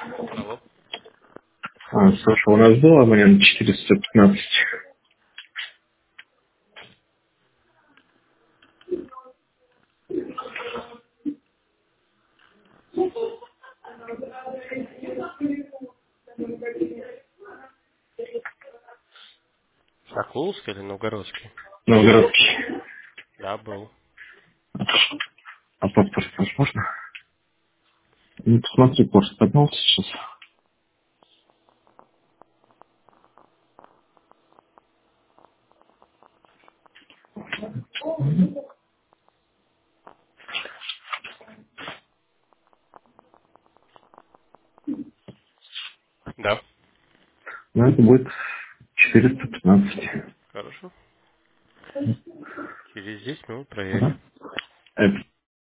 Алло. Слушай, у нас был абонент 415. Соколовский или Новгородский? Новгородский. Да, был. А паспорт возможно? Ну, посмотри, пост поднялся сейчас. Да. Ну, это будет 415. Хорошо. Через 10 минут проверю. Ага. Это